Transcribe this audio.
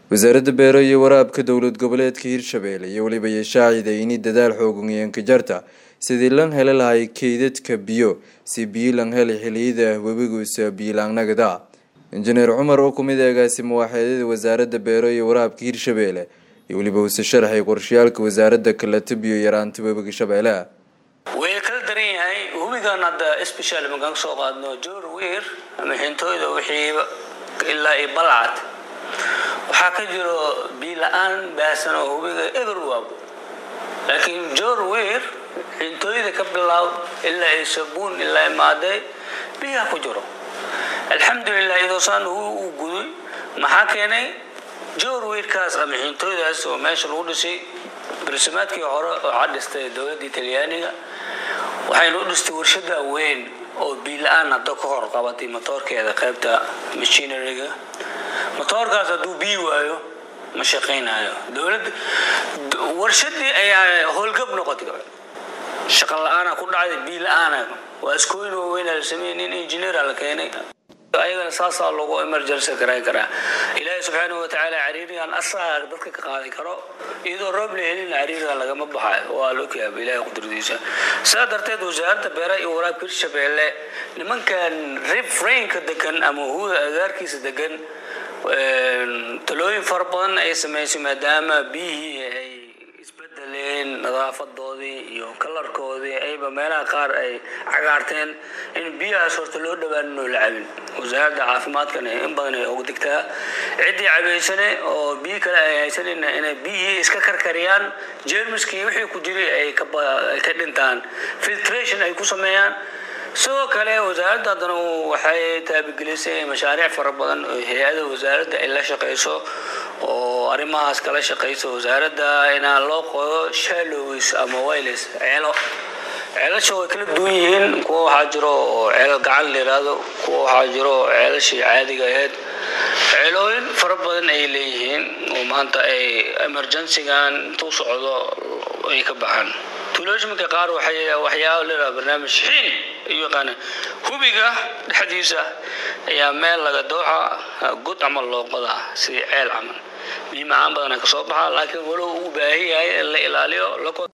wasaaradda beero iyo waraabka dowlad goboleedka Hirshabelle iyo waliba yeeshaacida inay dadaal xoogan yeelan ka jarta sidii lan heli lahay kaydadka biyo si biyo lan heli xilliyada webiga biyo laanagada injineer Cumar oo kumid agaasimo waaxeedada wasaaradda beero iyo waraabka Hirshabelle iyo waliba uu sharaxay qorshiyaalka wasaaradda kala tabiyo yaraanta webiga Shabeelle way kala daran yahay webigan hadda especially magan soo qaadno Joorweer ama xintooyda wixii ilaa ay balcad waxa ka jiro biyo la'aan baasan oo webiga everywhere laakiin Joorweer xintooyda ka bilaw ilaa ay sabuun ilaa maaday biyo ku jiro alxamdulillah idoo saan uu guday maxaa keenay Joorweer kaas ama xintooydaas oo meesha lagu dhisay barnaamijkii hore oo cadistay dawladda Talyaaniga waxay loo dhistay warshad weyn oo biyo la'aan hadda ka hor qabatay matoorkeeda qaybta machinery-ga matoorkaas haduu biyo waayo ma shaqeynayo dawladda warshadii ayaa howlgab noqotay shaqo la'aan ku dhacday biyo la'aan waa iskooyin weyn la sameeyay engineer la keenay ayagana saasa loogu emergency garay ilaahay subhanahu wa ta'ala cariiriyan asaar dadka ka qaadan karo iyadoo roob la helin cariiriga laga ma baxay waa loo keenay ilaahay qudradiisa saadarteed wasaaradda beeraha iyo waraabka Hirshabelle nimankan refrain ka degan ama huwa agaarkiisa degan talooyin farbadan ay sameeyay maadaama biyi ay isbedeleen nadaafadoodii iyo kalarkoodii ayba meelaha qaar ay cagaarteen in biyaha sorta loo dhawaan loo laabin wasaaradda caafimaadkana in badan ay ugu digtaa cidii cabeysane oo biyo kale ay haysaneen inay biyo iska karkariyaan jeermiskii wixii ku jiray ay ka dhintaan filtration ay ku sameeyaan soo kale wasaaradda hadana waxay taabagelisay mashaariic farabadan oo hay'adaha wasaaradda ay la shaqeyso oo arimahaas kala shaqeyso wasaaradda inaan loo qodo shallows ama wireless ceelasha way kala duwan yihiin kuwa waxa jiro ceel gacan leeyahay kuwa waxa jiro ceelashii caadiga ahayd ceelooyin farabadan ay leeyihiin oo maanta ay emergency-gan intuu socdo ay ka baxaan tuulooyinka qaar waxyaabo leeyahay barnaamij xiin iyo qana hubiga dhaxdiisa ayaa meel laga dooxa god ama loo qodaa si ceel camal biyo macaan badan ka soo baxa laakiin walow uu baahan yahay in la ilaaliyo